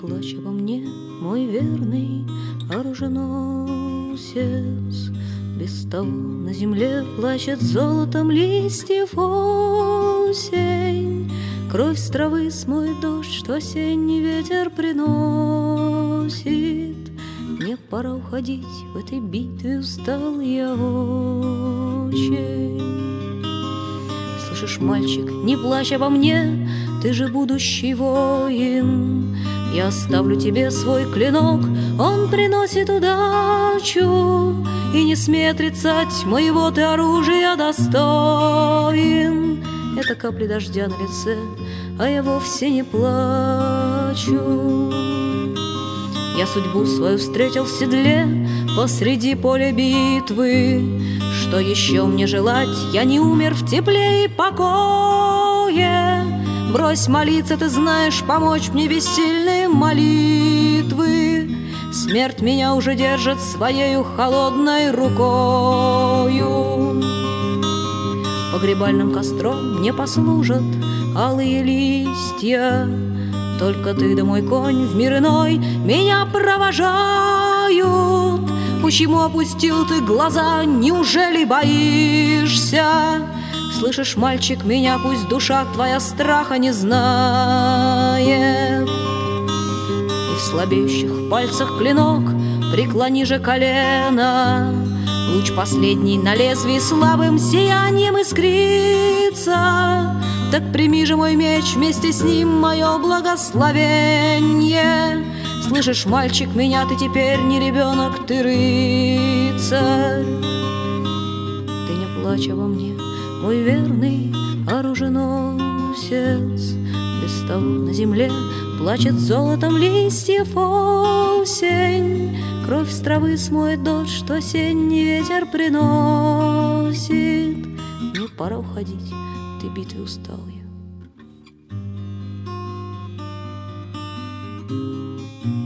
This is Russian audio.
плачь обо мне, мой верный оруженосец. Без того на земле плачет золотом листьев осень. Кровь с травы смоет дождь, что осенний ветер приносит. Мне пора уходить, в этой битве устал я очень. Слышишь, мальчик, не плачь обо мне, ты же будущий воин. Я оставлю тебе свой клинок, он приносит удачу. И не смей отрицать, моего ты оружия достоин. Это капли дождя на лице, а я вовсе не плачу. Я судьбу свою встретил в седле посреди поля битвы. Что еще мне желать? Я не умер в тепле и покое. Брось молиться, ты знаешь, помочь мне бессильные молитвы. Смерть меня уже держит своею холодной рукою. Погребальным костром мне послужат алые листья. Только ты да мой конь в мир иной меня провожают. Почему опустил ты глаза, неужели боишься? Слышишь, мальчик, меня пусть душа твоя страха не знает. И в слабеющих пальцах клинок, преклони же колено. Луч последний на лезвии слабым сиянием искрится. Так прими же мой меч, вместе с ним мое благословенье. Слышишь, мальчик, меня ты теперь не ребенок, ты рыцарь. Ты не плачь обо мне, мой верный оруженосец. Без того на земле плачет золотом листьев осень. Кровь с травы смоет дождь, что осенний ветер приносит. Мне пора уходить, ты битве устал я.